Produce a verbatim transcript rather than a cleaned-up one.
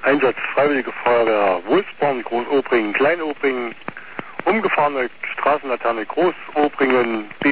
Einsatz Freiwillige Feuerwehr Wulfsborn, Großobringen, Kleinobringen, umgefahrene Straßenlaterne Großobringen, B